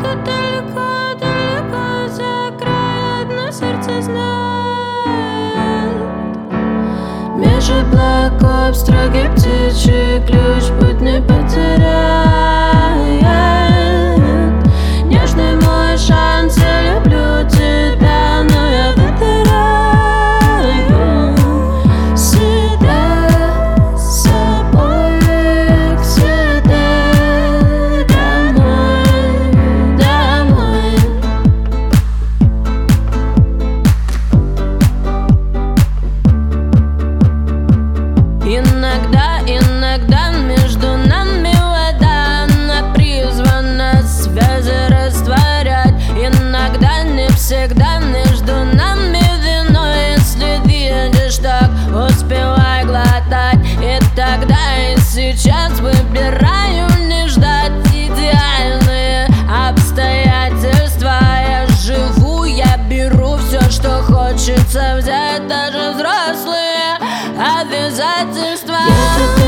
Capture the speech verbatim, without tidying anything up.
где-то далеко, далеко за край одно сердце знает. Меж облаков строгий птичий ключ путь не потеряет. Нежный мой шанс, я люблю тебя, но я выбираю себя с собой к себе домой, домой. Иногда, иногда между нами вода, она призвана связи растворять. Иногда, не всегда между нами вино. Если видишь так, успевай глотать. И тогда, и сейчас выбираю не ждать идеальные обстоятельства. Я живу, я беру все, что хочется взять, даже взрослые обязательства.